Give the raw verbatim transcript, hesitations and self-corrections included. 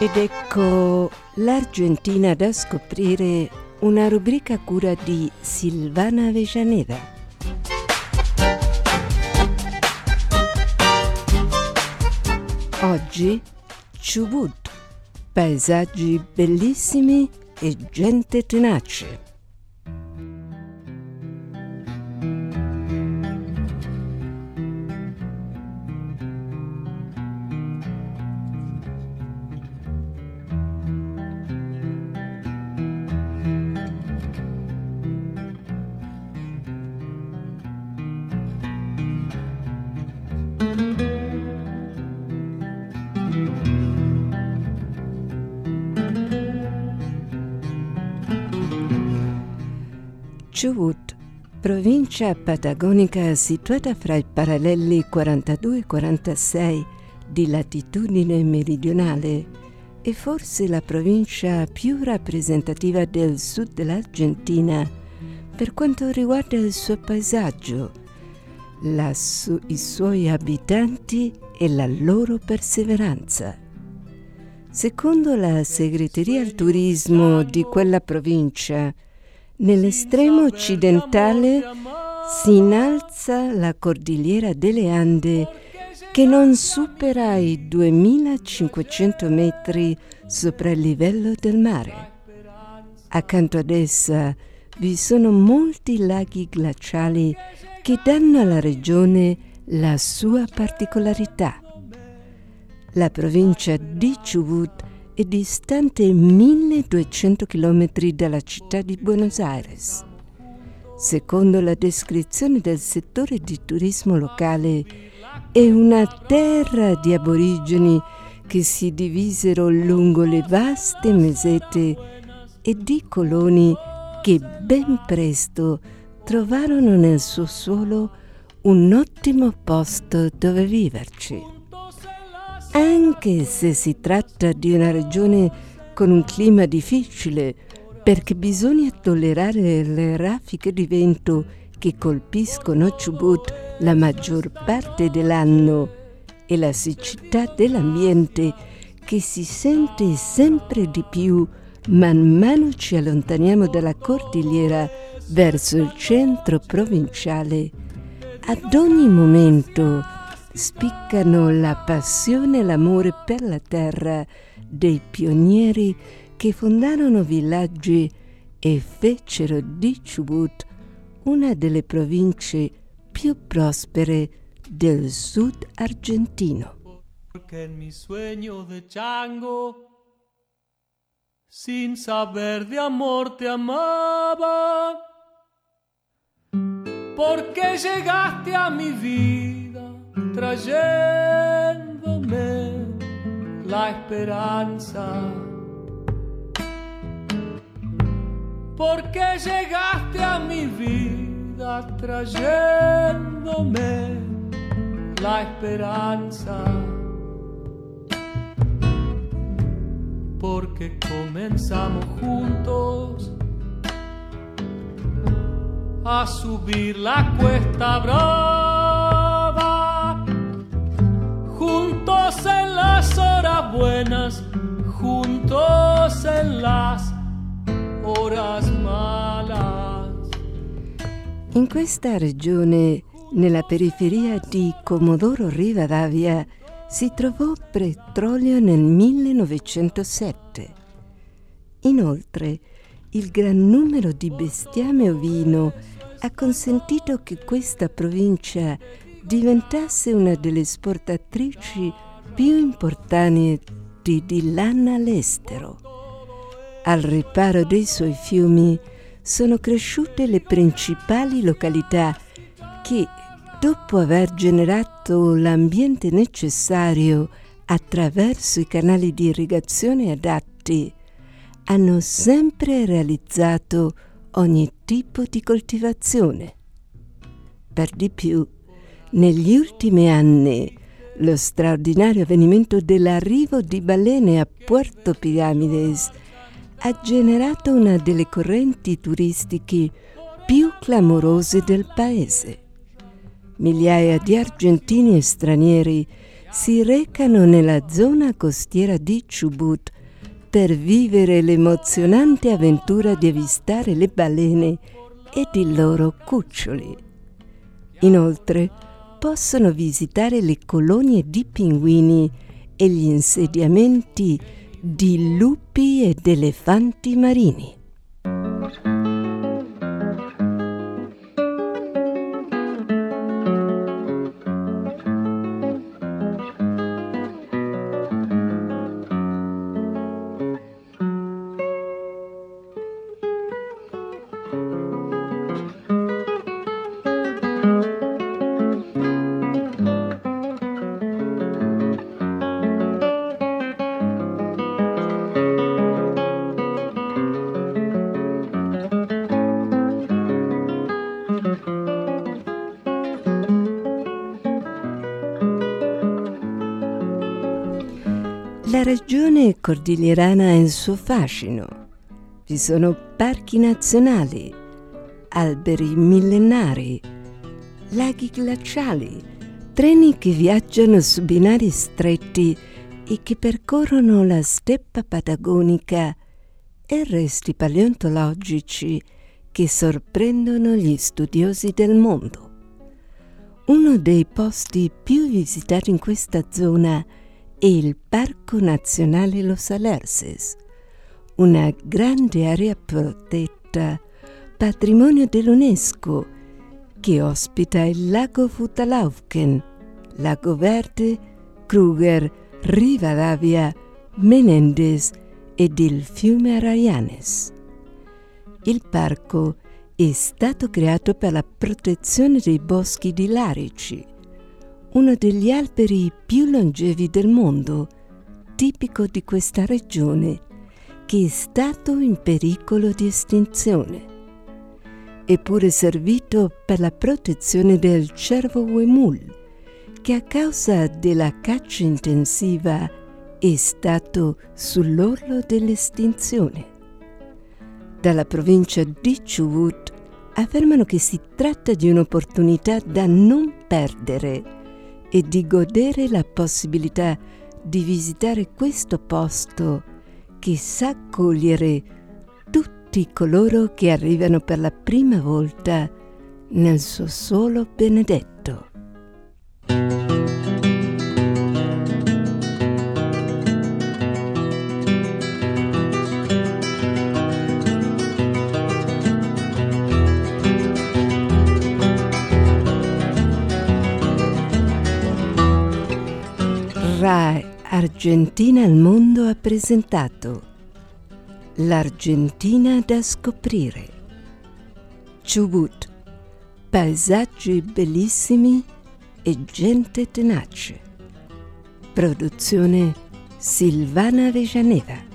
Ed ecco l'Argentina da scoprire, una rubrica a cura di Silvana Avellaneda. Oggi Chubut, paesaggi bellissimi e gente tenace. Chubut, provincia patagonica situata fra i paralleli quarantadue e quarantasei di latitudine meridionale, è forse la provincia più rappresentativa del sud dell'Argentina per quanto riguarda il suo paesaggio, la su- i suoi abitanti e la loro perseveranza. Secondo la segreteria al turismo di quella provincia, nell'estremo occidentale si innalza la cordigliera delle Ande che non supera i duemilacinquecento metri sopra il livello del mare. Accanto ad essa vi sono molti laghi glaciali che danno alla regione la sua particolarità. La provincia di Chubut è distante milleduecento chilometri dalla città di Buenos Aires. Secondo la descrizione del settore di turismo locale, è una terra di aborigeni che si divisero lungo le vaste mesete e di coloni che ben presto trovarono nel suo suolo un ottimo posto dove viverci. Anche se si tratta di una regione con un clima difficile, perché bisogna tollerare le raffiche di vento che colpiscono Chubut la maggior parte dell'anno e la siccità dell'ambiente che si sente sempre di più man mano ci allontaniamo dalla cordigliera verso il centro provinciale, ad ogni momento spiccano la passione e l'amore per la terra dei pionieri che fondarono villaggi e fecero di Chubut una delle province più prospere del sud argentino. Porque en mi sueño de chango, sin saber de amor te amaba, porque llegaste a mi vida trayéndome la esperanza, porque llegaste a mi vida trayéndome la esperanza, porque comenzamos juntos a subir la cuesta brava, juntos en las horas buenas, juntos en las horas malas. In questa regione, nella periferia di Comodoro Rivadavia, si trovò petrolio nel millenovecentosette. Inoltre, il gran numero di bestiame ovino ha consentito che questa provincia diventasse una delle esportatrici più importanti di lana all'estero. Al riparo dei suoi fiumi sono cresciute le principali località che, dopo aver generato l'ambiente necessario attraverso i canali di irrigazione adatti, hanno sempre realizzato ogni tipo di coltivazione. Per di più, negli ultimi anni, lo straordinario avvenimento dell'arrivo di balene a Puerto Piramides ha generato una delle correnti turistiche più clamorose del paese. Migliaia di argentini e stranieri si recano nella zona costiera di Chubut per vivere l'emozionante avventura di avvistare le balene ed i loro cuccioli. Inoltre, possono visitare le colonie di pinguini e gli insediamenti di lupi ed elefanti marini. La regione cordiglierana ha il suo fascino. Vi sono parchi nazionali, alberi millenari, laghi glaciali, treni che viaggiano su binari stretti e che percorrono la steppa patagonica e resti paleontologici che sorprendono gli studiosi del mondo. Uno dei posti più visitati in questa zona è il Parco Nazionale Los Alerces, una grande area protetta, patrimonio dell'UNESCO, che ospita il lago Futalaufken, Lago Verde, Kruger, Rivadavia, Menendez ed il fiume Araianes. Il parco è stato creato per la protezione dei boschi di larici, uno degli alberi più longevi del mondo, tipico di questa regione, che è stato in pericolo di estinzione. È pure servito per la protezione del cervo uemul, che a causa della caccia intensiva è stato sull'orlo dell'estinzione. Dalla provincia di Chubut affermano che si tratta di un'opportunità da non perdere e di godere la possibilità di visitare questo posto che sa accogliere tutti coloro che arrivano per la prima volta nel suo suolo benedetto. RAI Argentina al Mondo ha presentato L'Argentina da scoprire. Chubut, paesaggi bellissimi e gente tenace. Produzione Silvana Vejaneda.